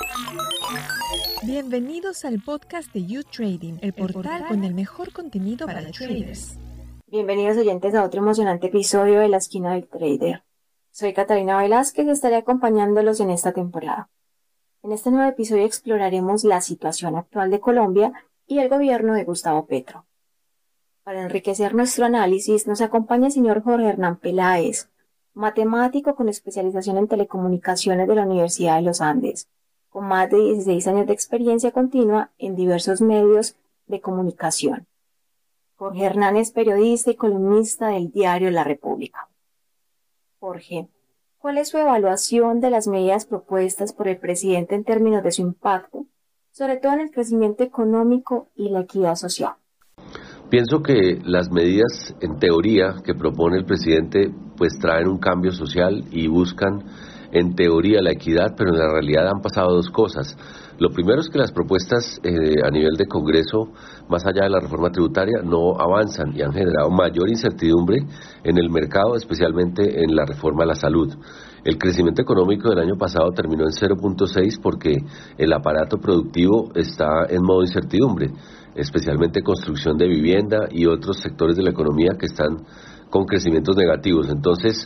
Bienvenidos al podcast de You Trading, el portal con el mejor contenido para traders. Bienvenidos oyentes a otro emocionante episodio de La Esquina del Trader. Soy Catalina Velázquez y estaré acompañándolos en esta temporada. En este nuevo episodio exploraremos la situación actual de Colombia y el gobierno de Gustavo Petro. Para enriquecer nuestro análisis nos acompaña el señor Jorge Hernán Peláez, matemático con especialización en telecomunicaciones de la Universidad de los Andes, con más de 16 años de experiencia continua en diversos medios de comunicación. Jorge Hernán es periodista y columnista del diario La República. Jorge, ¿cuál es su evaluación de las medidas propuestas por el presidente en términos de su impacto, sobre todo en el crecimiento económico y la equidad social? Pienso que las medidas, en teoría, que propone el presidente, pues traen un cambio social y buscan, en teoría, la equidad, pero en la realidad han pasado dos cosas. Lo primero es que las propuestas a nivel de Congreso, más allá de la reforma tributaria, no avanzan y han generado mayor incertidumbre en el mercado, especialmente en la reforma a la salud. El crecimiento económico del año pasado terminó en 0.6 porque el aparato productivo está en modo incertidumbre, especialmente construcción de vivienda y otros sectores de la economía que están con crecimientos negativos. Entonces,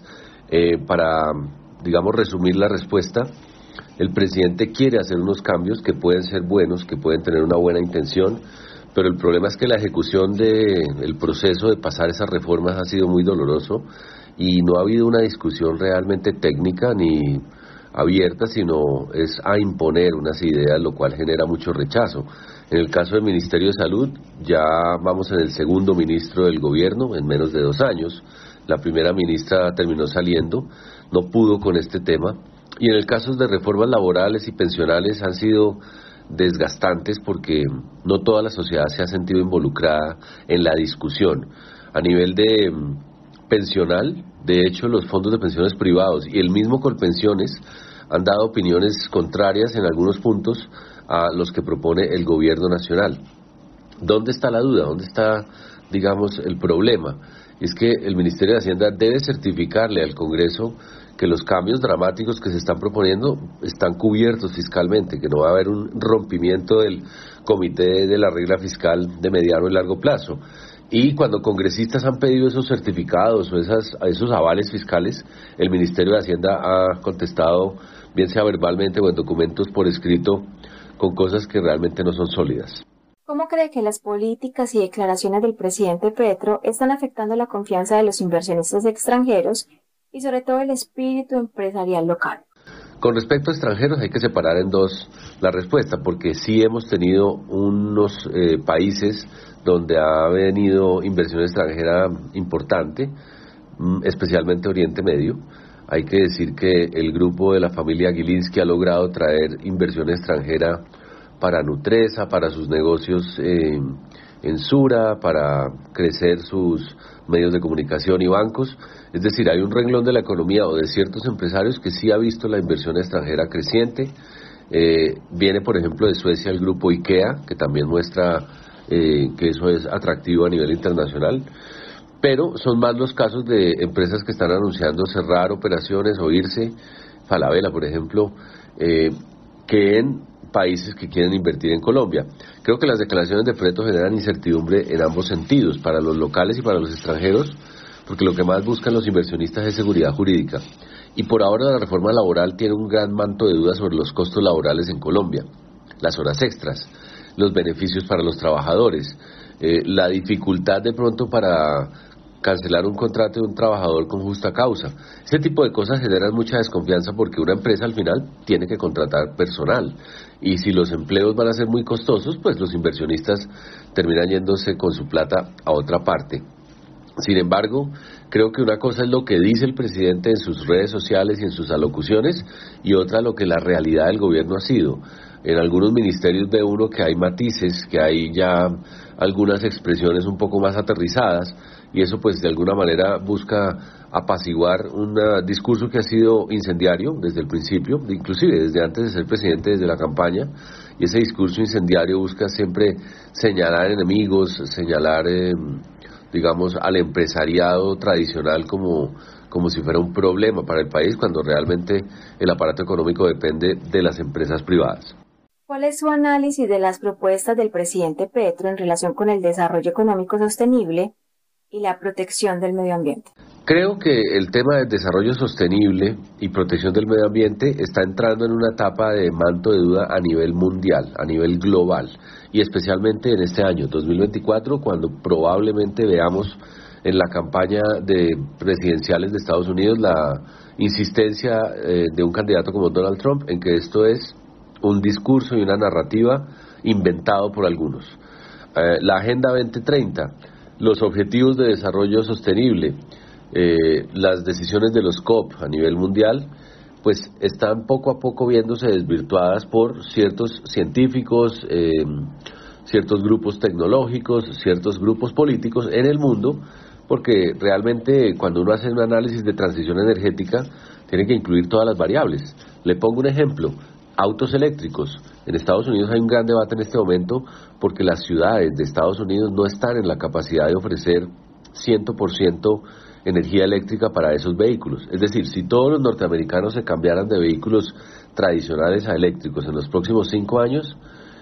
para resumir la respuesta, el presidente quiere hacer unos cambios que pueden ser buenos, que pueden tener una buena intención, pero el problema es que la ejecución del proceso de pasar esas reformas ha sido muy doloroso y no ha habido una discusión realmente técnica ni abierta, sino es a imponer unas ideas, lo cual genera mucho rechazo. En el caso del Ministerio de Salud, ya vamos en el segundo ministro del gobierno en menos de 2 años. La primera ministra terminó saliendo, no pudo con este tema. Y en el caso de reformas laborales y pensionales han sido desgastantes porque no toda la sociedad se ha sentido involucrada en la discusión. A nivel de pensional, de hecho, los fondos de pensiones privados y el mismo Colpensiones han dado opiniones contrarias en algunos puntos a los que propone el gobierno nacional. ¿Dónde está la duda? ¿Dónde está, el problema? Es que el Ministerio de Hacienda debe certificarle al Congreso que los cambios dramáticos que se están proponiendo están cubiertos fiscalmente, que no va a haber un rompimiento del comité de la regla fiscal de mediano y largo plazo. Y cuando congresistas han pedido esos certificados o esos avales fiscales, el Ministerio de Hacienda ha contestado, bien sea verbalmente o en documentos por escrito, con cosas que realmente no son sólidas. ¿Cómo cree que las políticas y declaraciones del presidente Petro están afectando la confianza de los inversionistas extranjeros y sobre todo el espíritu empresarial local? Con respecto a extranjeros hay que separar en dos la respuesta, porque sí hemos tenido unos países donde ha venido inversión extranjera importante, especialmente Oriente Medio. Hay que decir que el grupo de la familia Gilinski ha logrado traer inversión extranjera para Nutresa, para sus negocios en Sura, para crecer sus medios de comunicación y bancos. Es decir, hay un renglón de la economía o de ciertos empresarios que sí ha visto la inversión extranjera creciente. Viene, por ejemplo, de Suecia el grupo IKEA, que también muestra que eso es atractivo a nivel internacional. Pero son más los casos de empresas que están anunciando cerrar operaciones o irse, Falabella, por ejemplo, que en países que quieren invertir en Colombia. Creo que las declaraciones de Petro generan incertidumbre en ambos sentidos, para los locales y para los extranjeros, porque lo que más buscan los inversionistas es seguridad jurídica. Y por ahora la reforma laboral tiene un gran manto de dudas sobre los costos laborales en Colombia, las horas extras, los beneficios para los trabajadores, la dificultad de pronto para cancelar un contrato de un trabajador con justa causa. Ese tipo de cosas generan mucha desconfianza porque una empresa al final tiene que contratar personal y si los empleos van a ser muy costosos, pues los inversionistas terminan yéndose con su plata a otra parte. Sin embargo, creo que una cosa es lo que dice el presidente en sus redes sociales y en sus alocuciones y otra lo que la realidad del gobierno ha sido. En algunos ministerios ve uno que hay matices, que hay ya algunas expresiones un poco más aterrizadas y eso pues de alguna manera busca apaciguar un discurso que ha sido incendiario desde el principio, inclusive desde antes de ser presidente, desde la campaña, y ese discurso incendiario busca siempre señalar enemigos, señalar al empresariado tradicional como como si fuera un problema para el país, cuando realmente el aparato económico depende de las empresas privadas. ¿Cuál es su análisis de las propuestas del presidente Petro en relación con el desarrollo económico sostenible y la protección del medio ambiente? Creo que el tema del desarrollo sostenible y protección del medio ambiente está entrando en una etapa de manto de duda a nivel mundial, a nivel global, y especialmente en este año 2024, cuando probablemente veamos en la campaña de presidenciales de Estados Unidos la insistencia de un candidato como Donald Trump en que esto es un discurso y una narrativa inventado por algunos. La Agenda 2030, los objetivos de desarrollo sostenible, las decisiones de los COP a nivel mundial, pues están poco a poco viéndose desvirtuadas por ciertos científicos, ciertos grupos tecnológicos, ciertos grupos políticos en el mundo, porque realmente cuando uno hace un análisis de transición energética tiene que incluir todas las variables. Le pongo un ejemplo: autos eléctricos. En Estados Unidos hay un gran debate en este momento porque las ciudades de Estados Unidos no están en la capacidad de ofrecer 100% energía eléctrica para esos vehículos. Es decir, si todos los norteamericanos se cambiaran de vehículos tradicionales a eléctricos en los próximos 5 años,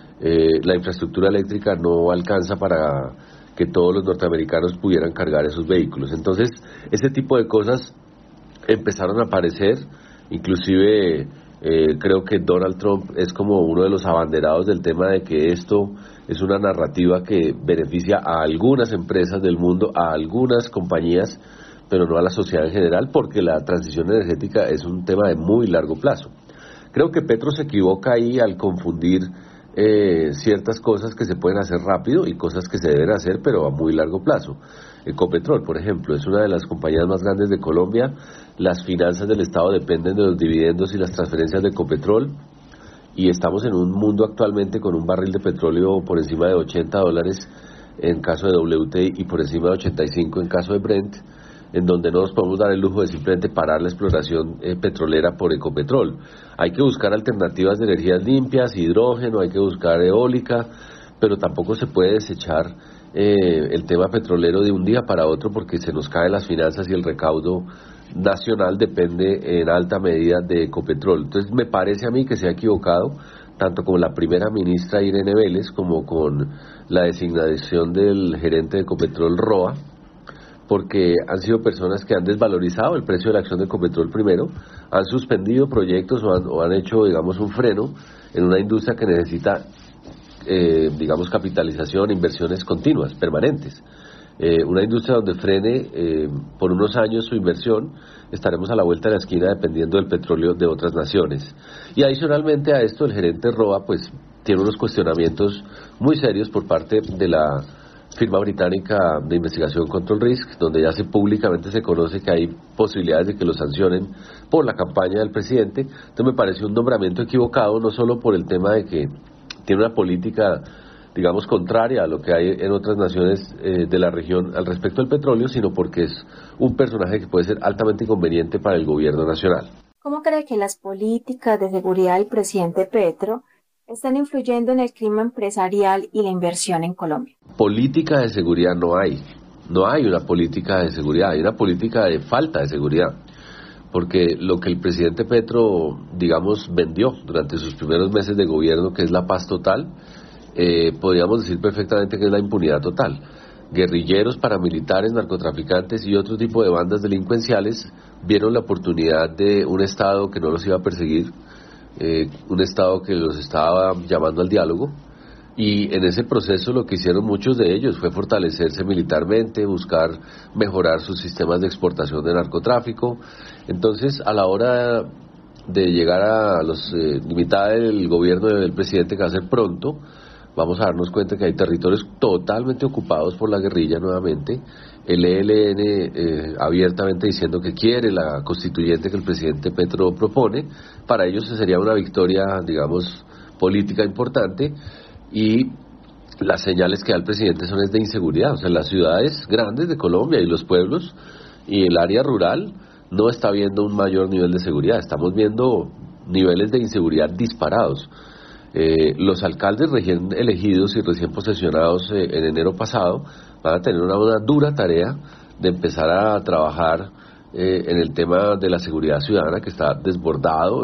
la infraestructura eléctrica no alcanza para que todos los norteamericanos pudieran cargar esos vehículos. Entonces, ese tipo de cosas empezaron a aparecer, inclusive creo que Donald Trump es como uno de los abanderados del tema de que esto es una narrativa que beneficia a algunas empresas del mundo, a algunas compañías, pero no a la sociedad en general, porque la transición energética es un tema de muy largo plazo. Creo que Petro se equivoca ahí al confundir ciertas cosas que se pueden hacer rápido y cosas que se deben hacer pero a muy largo plazo. Ecopetrol, por ejemplo, es una de las compañías más grandes de Colombia. Las finanzas del Estado dependen de los dividendos y las transferencias de Ecopetrol, y estamos en un mundo actualmente con un barril de petróleo por encima de $80 en caso de WTI y por encima de 85 en caso de Brent, en donde no nos podemos dar el lujo de simplemente parar la exploración petrolera por Ecopetrol. Hay que buscar alternativas de energías limpias, hidrógeno, hay que buscar eólica, pero tampoco se puede desechar el tema petrolero de un día para otro, porque se nos caen las finanzas y el recaudo nacional depende en alta medida de Ecopetrol. Entonces me parece a mí que se ha equivocado, tanto con la primera ministra Irene Vélez como con la designación del gerente de Ecopetrol Roa, porque han sido personas que han desvalorizado el precio de la acción de Ecopetrol primero, han suspendido proyectos o han hecho, digamos, un freno en una industria que necesita, digamos, capitalización, inversiones continuas, permanentes. Una industria donde frene por unos años su inversión, estaremos a la vuelta de la esquina dependiendo del petróleo de otras naciones. Y adicionalmente a esto, el gerente Roa pues tiene unos cuestionamientos muy serios por parte de la firma británica de investigación Control Risk, donde ya públicamente se conoce que hay posibilidades de que lo sancionen por la campaña del presidente. Entonces me parece un nombramiento equivocado, no solo por el tema de que tiene una política, digamos, contraria a lo que hay en otras naciones de la región al respecto del petróleo, sino porque es un personaje que puede ser altamente inconveniente para el gobierno nacional. ¿Cómo cree que las políticas de seguridad del presidente Petro están influyendo en el clima empresarial y la inversión en Colombia? Política de seguridad no hay. No hay una política de seguridad, hay una política de falta de seguridad. Porque lo que el presidente Petro, digamos, vendió durante sus primeros meses de gobierno, que es la paz total, podríamos decir perfectamente que es la impunidad total. Guerrilleros, paramilitares, narcotraficantes y otro tipo de bandas delincuenciales vieron la oportunidad de un Estado que no los iba a perseguir, un Estado que los estaba llamando al diálogo, y en ese proceso lo que hicieron muchos de ellos fue fortalecerse militarmente, buscar mejorar sus sistemas de exportación de narcotráfico. Entonces, a la hora de llegar a los mitad del gobierno del presidente, que va a ser pronto, vamos a darnos cuenta que hay territorios totalmente ocupados por la guerrilla nuevamente, el ELN abiertamente diciendo que quiere la constituyente que el presidente Petro propone. Para ellos sería una victoria, digamos, política importante, y las señales que da el presidente son de inseguridad. O sea, las ciudades grandes de Colombia y los pueblos y el área rural no está viendo un mayor nivel de seguridad, estamos viendo niveles de inseguridad disparados. Los alcaldes recién elegidos y recién posesionados en enero pasado van a tener una dura tarea de empezar a trabajar en el tema de la seguridad ciudadana, que está desbordado,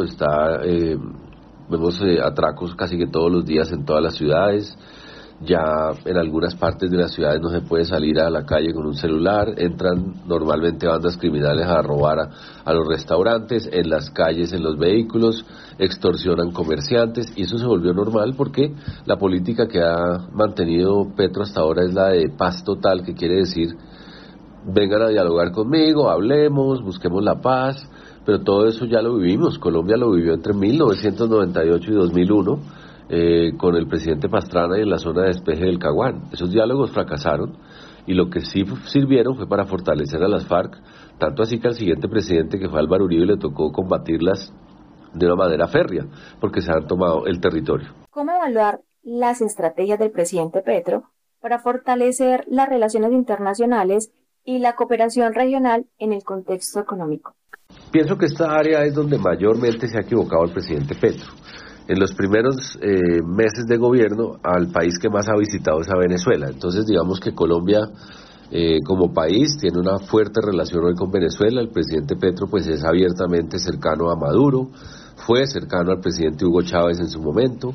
vemos atracos casi que todos los días en todas las ciudades. Ya en algunas partes de las ciudades no se puede salir a la calle con un celular, entran normalmente bandas criminales a robar a los restaurantes, en las calles, en los vehículos, extorsionan comerciantes, y eso se volvió normal porque la política que ha mantenido Petro hasta ahora es la de paz total, que quiere decir: vengan a dialogar conmigo, hablemos, busquemos la paz. Pero todo eso ya lo vivimos. Colombia lo vivió entre 1998 y 2001 con el presidente Pastrana y en la zona de despeje del Caguán. Esos diálogos fracasaron, y lo que sí sirvieron fue para fortalecer a las FARC, tanto así que al siguiente presidente, que fue Álvaro Uribe, le tocó combatirlas de una manera férrea, porque se han tomado el territorio. ¿Cómo evaluar las estrategias del presidente Petro para fortalecer las relaciones internacionales y la cooperación regional en el contexto económico? Pienso que esta área es donde mayormente se ha equivocado el presidente Petro. En los primeros meses de gobierno, al país que más ha visitado es a Venezuela. Entonces, digamos que Colombia, como país, tiene una fuerte relación hoy con Venezuela. El presidente Petro pues es abiertamente cercano a Maduro, fue cercano al presidente Hugo Chávez en su momento,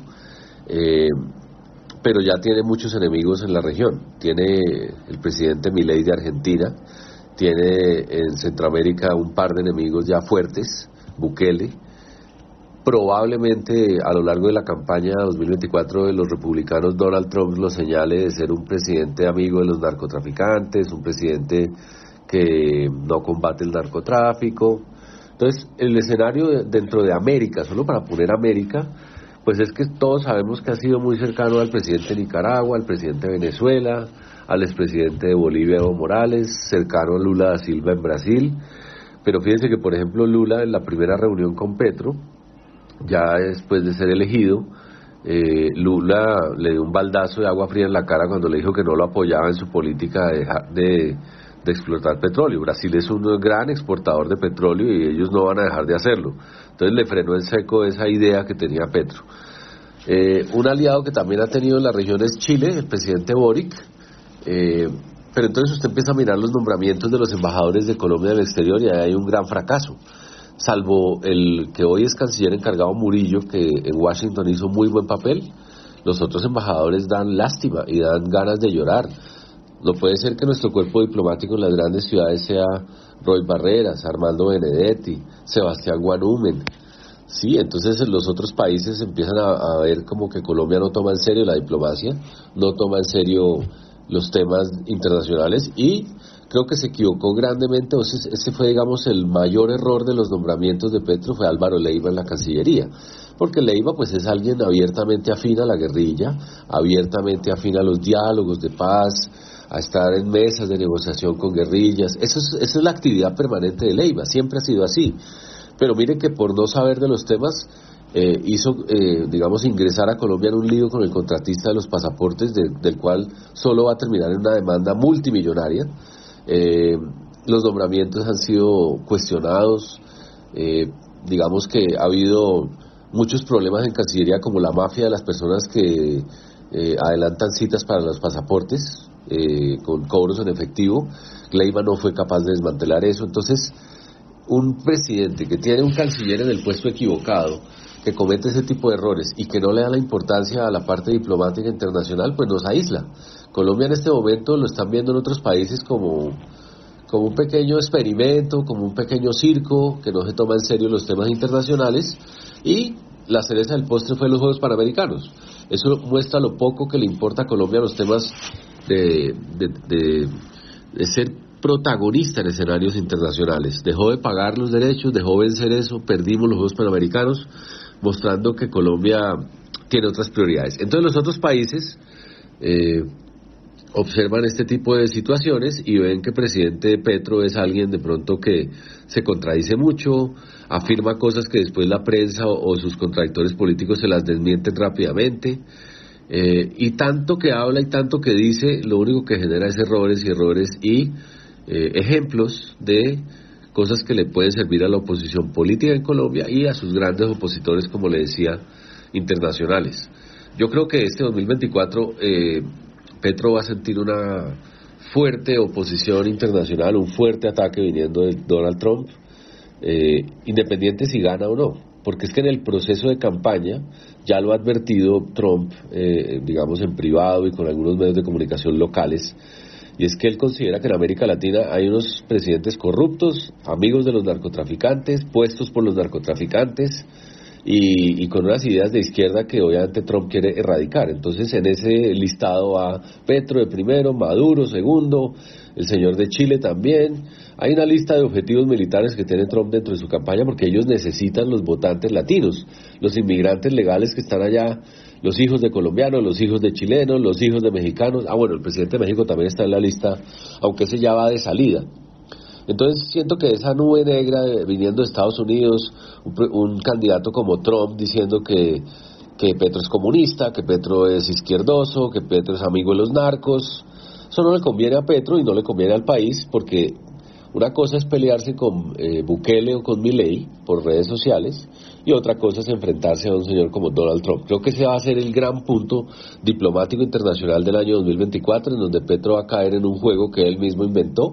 pero ya tiene muchos enemigos en la región. Tiene el presidente Milei de Argentina, tiene en Centroamérica un par de enemigos ya fuertes, Bukele. Probablemente a lo largo de la campaña 2024 de los republicanos, Donald Trump lo señale de ser un presidente amigo de los narcotraficantes, un presidente que no combate el narcotráfico. Entonces, el escenario dentro de América, solo para poner América, pues es que todos sabemos que ha sido muy cercano al presidente de Nicaragua, al presidente de Venezuela, al expresidente de Bolivia, Evo Morales, cercano a Lula da Silva en Brasil. Pero fíjense que, por ejemplo, Lula, en la primera reunión con Petro, ya después de ser elegido, Lula le dio un baldazo de agua fría en la cara cuando le dijo que no lo apoyaba en su política de explotar petróleo. Brasil es un gran exportador de petróleo y ellos no van a dejar de hacerlo. Entonces le frenó en seco esa idea que tenía Petro. Un aliado que también ha tenido en la región es Chile, el presidente Boric. Pero entonces usted empieza a mirar los nombramientos de los embajadores de Colombia en el exterior y ahí hay un gran fracaso. Salvo el que hoy es canciller encargado, Murillo, que en Washington hizo muy buen papel, los otros embajadores dan lástima y dan ganas de llorar. No puede ser que nuestro cuerpo diplomático en las grandes ciudades sea Roy Barreras, Armando Benedetti, Sebastián Guanumen. Sí, entonces en los otros países empiezan a ver como que Colombia no toma en serio la diplomacia, no toma en serio los temas internacionales, y creo que se equivocó grandemente. Ese fue, digamos, el mayor error de los nombramientos de Petro, fue Álvaro Leiva en la Cancillería, porque Leiva pues es alguien abiertamente afín a la guerrilla, abiertamente afín a los diálogos de paz, a estar en mesas de negociación con guerrillas. Esa es la actividad permanente de Leiva, siempre ha sido así. Pero mire que por no saber de los temas hizo, digamos, ingresar a Colombia en un lío con el contratista de los pasaportes, del cual solo va a terminar en una demanda multimillonaria. Los nombramientos han sido cuestionados, digamos que ha habido muchos problemas en Cancillería, como la mafia de las personas que adelantan citas para los pasaportes con cobros en efectivo. Leiva no fue capaz de desmantelar eso. Entonces, un presidente que tiene un canciller en el puesto equivocado, que comete ese tipo de errores y que no le da la importancia a la parte diplomática internacional, pues nos aísla. Colombia en este momento lo están viendo en otros países como un pequeño experimento, como un pequeño circo, que no se toma en serio los temas internacionales, y la cereza del postre fue los Juegos Panamericanos. Eso muestra lo poco que le importa a Colombia los temas de ser protagonista en escenarios internacionales. Dejó de pagar los derechos, dejó vencer eso, perdimos los Juegos Panamericanos, mostrando que Colombia tiene otras prioridades. Entonces los otros países observan este tipo de situaciones y ven que el presidente Petro es alguien de pronto que se contradice mucho, afirma cosas que después la prensa o sus contradictores políticos se las desmienten rápidamente, y tanto que habla y tanto que dice, lo único que genera es errores y ejemplos de cosas que le pueden servir a la oposición política en Colombia y a sus grandes opositores, como le decía, internacionales. Yo creo que este 2024 Petro va a sentir una fuerte oposición internacional, un fuerte ataque viniendo de Donald Trump, independiente si gana o no, porque es que en el proceso de campaña ya lo ha advertido Trump, digamos en privado y con algunos medios de comunicación locales, y es que él considera que en América Latina hay unos presidentes corruptos, amigos de los narcotraficantes, puestos por los narcotraficantes, y con unas ideas de izquierda que obviamente Trump quiere erradicar. Entonces en ese listado va Petro de primero, Maduro segundo, el señor de Chile también. Hay una lista de objetivos militares que tiene Trump dentro de su campaña porque ellos necesitan los votantes latinos, los inmigrantes legales que están allá, los hijos de colombianos, los hijos de chilenos, los hijos de mexicanos. Bueno, el presidente de México también está en la lista, aunque ese ya va de salida. Entonces siento que esa nube negra viniendo de Estados Unidos, un candidato como Trump diciendo que Petro es comunista, que Petro es izquierdoso, que Petro es amigo de los narcos, eso no le conviene a Petro y no le conviene al país, porque una cosa es pelearse con Bukele o con Milei por redes sociales y otra cosa es enfrentarse a un señor como Donald Trump. Creo que ese va a ser el gran punto diplomático internacional del año 2024, en donde Petro va a caer en un juego que él mismo inventó.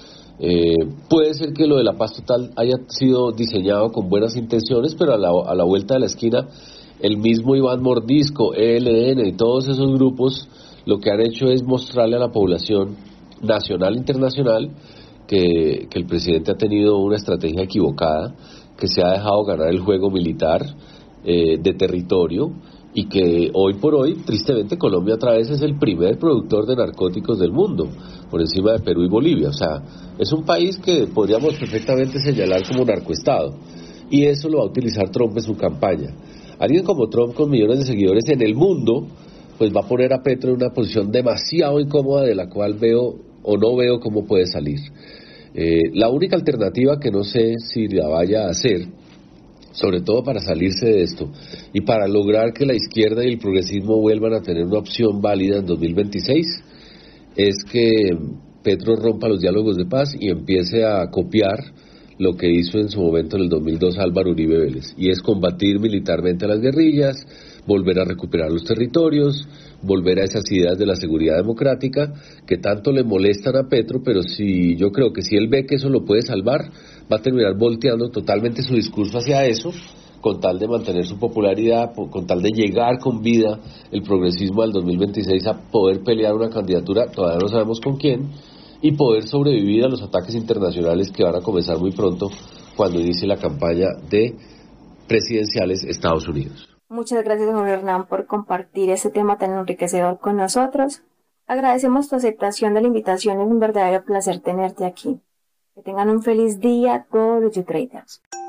Puede ser que lo de la paz total haya sido diseñado con buenas intenciones, pero a la vuelta de la esquina el mismo Iván Mordisco, ELN y todos esos grupos lo que han hecho es mostrarle a la población nacional e internacional que el presidente ha tenido una estrategia equivocada, que se ha dejado ganar el juego militar de territorio, y que hoy por hoy, tristemente, Colombia otra vez es el primer productor de narcóticos del mundo, por encima de Perú y Bolivia. O sea, es un país que podríamos perfectamente señalar como narcoestado, y eso lo va a utilizar Trump en su campaña. Alguien como Trump, con millones de seguidores en el mundo, pues va a poner a Petro en una posición demasiado incómoda, de la cual veo o no veo cómo puede salir. La única alternativa, que no sé si la vaya a hacer, sobre todo para salirse de esto y para lograr que la izquierda y el progresismo vuelvan a tener una opción válida en 2026, es que Petro rompa los diálogos de paz y empiece a copiar lo que hizo en su momento en el 2002 Álvaro Uribe Vélez, y es combatir militarmente a las guerrillas, volver a recuperar los territorios, volver a esas ideas de la seguridad democrática que tanto le molestan a Petro, pero yo creo que si él ve que eso lo puede salvar, va a terminar volteando totalmente su discurso hacia eso, con tal de mantener su popularidad, con tal de llegar con vida el progresismo al 2026 a poder pelear una candidatura, todavía no sabemos con quién, y poder sobrevivir a los ataques internacionales que van a comenzar muy pronto cuando inicie la campaña de presidenciales Estados Unidos. Muchas gracias, Jorge Hernán, por compartir este tema tan enriquecedor con nosotros. Agradecemos tu aceptación de la invitación, es un verdadero placer tenerte aquí. Que tengan un feliz día todos los YouTraders.